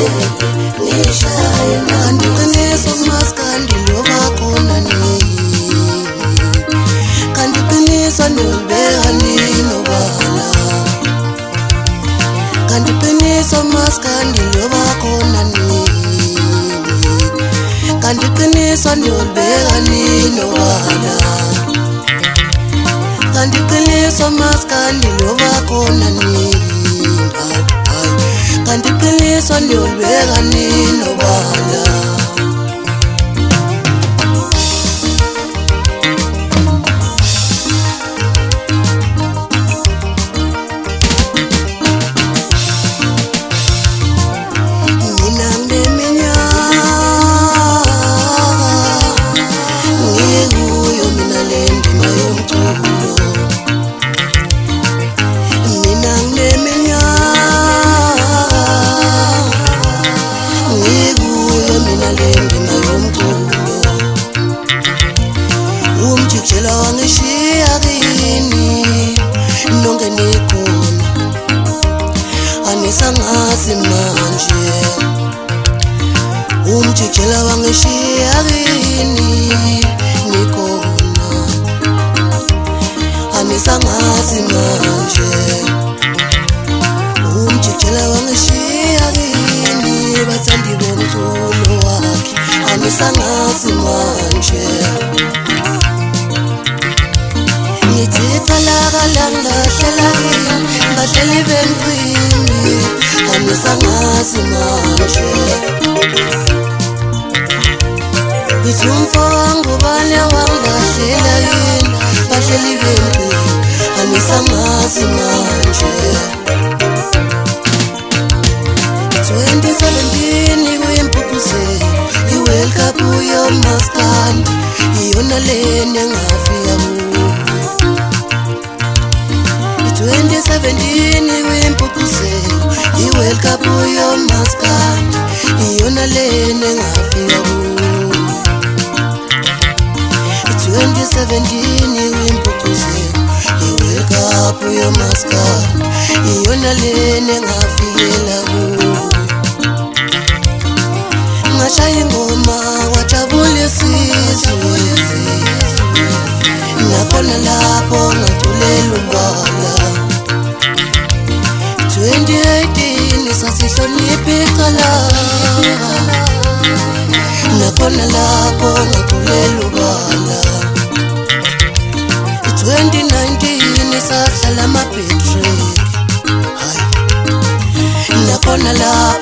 Kandiqiniso maskandi loba khona nini, kandiqiniso nolibeka nini obala, kandiqiniso maskandi loba khona nini, kandiqiniso nolibeka nini obala, kandiqiniso maskandi loba khona nini, kandiqiniso nolibeka nini obala. Umjikjela wangishiya kini nonke nikhona, anisangazi manje. Umjikjela wangishiya kini nikhona, anisangazi manje. Umjikjela wangishiya kini bathandi bomculo wakhe, anisangazi manje. Bahleli bemqini, anisangazi manje. Ngithi umfongo bale wangilahlela yini, bahleli bemqini, anisangazi manje. 2017 kuyimpucuzelo, i-World Cup yomaskandi, iyona lena engafika kuyo. 2017 kuyimpucuzelo, i-World Cup yomaskandi, iyona lena engafika kuyo. 2017 kuyimpucuzelo, i-World Cup yomaskandi, iyona lena engafikela kuyo. Ngashaya ingoma wajabula isizwe, nakhona lapho ngaculela ubala. 2018 sasihlonipha icala, nakhona lapho ngaculela ubala. 2019 sahlala amabhetreki, nakhona lapho